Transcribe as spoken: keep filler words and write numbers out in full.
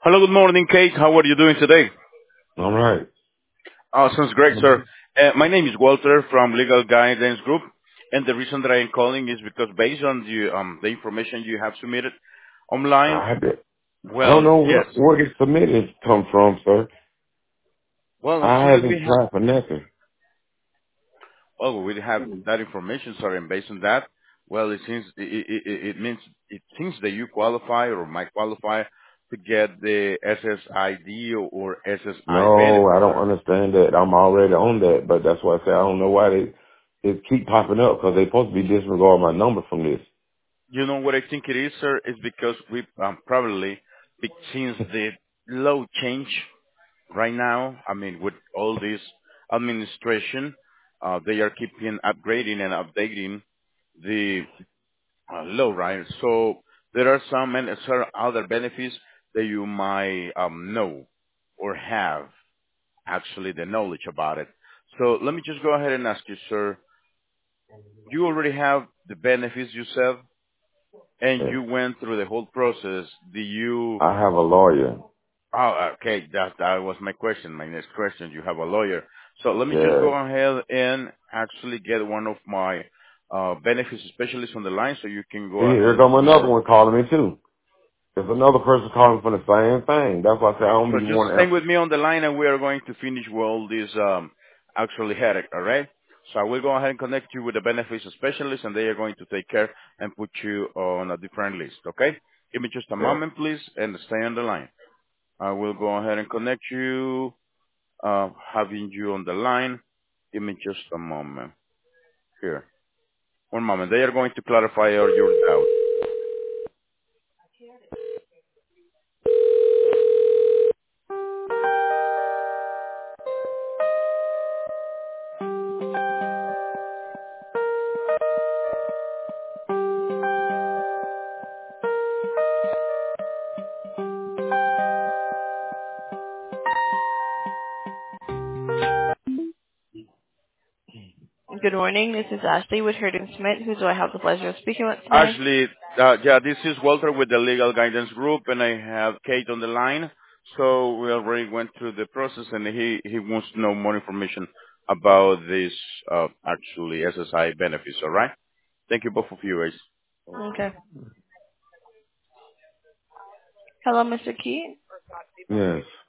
Hello, good morning, Kate. How are you doing today? All right. Oh, sounds great, sir. Uh, my name is Walter from Legal Guidance Group, and the reason that I am calling is because based on the um, the information you have submitted online, I had to, I don't well, know yes. what, where this submitted come from, sir. Well, it I seems that we haven't have, tried for nothing. well, we have that information, sir, and based on that, well, it seems it, it, it it means it seems that you qualify or might qualify to get the S S I D or, or S S I No, benefit, I don't sir. understand that. I'm already on that, but that's why I say I don't know why they it keep popping up because they supposed to be disregard my number from this. You know what I think it is, sir? Is because we um, probably, be- since the law change right now, I mean, with all this administration, uh, they are keeping upgrading and updating the uh, law, right? So there are some and certain other benefits that you might um, know or have actually the knowledge about it. So let me just go ahead and ask you, sir, you already have the benefits you said, and Yes. you went through the whole process. Do you? I have a lawyer. Oh, okay. That that was my question. My next question. You have a lawyer, so let me just Yes. go ahead and actually get one of my uh, benefits specialists on the line, so you can go See, here ahead come another more. one calling me too. There's another person calling for the same thing. That's why I say I don't So even just want to stay answer. with me on the line, and we are going to finish with all this um, actually headache. All right. So I will go ahead and connect you with the benefits specialist, and they are going to take care and put you on a different list. Okay. Give me just a Yes. moment, please, and stay on the line. I will go ahead and connect you, uh, having you on the line. Give me just a moment. Here. One moment. They are going to clarify all your doubts. Good morning. This is Ashley with Herdon Smith. Who do I have the pleasure of speaking with today? Actually, uh, yeah, this is Walter with the Legal Guidance Group, and I have Kate on the line. So we already went through the process, and he, he wants to know more information about this, uh, actually S S I benefits, all right? Thank you both of you guys. Okay. Hello, Mister Key. Yes.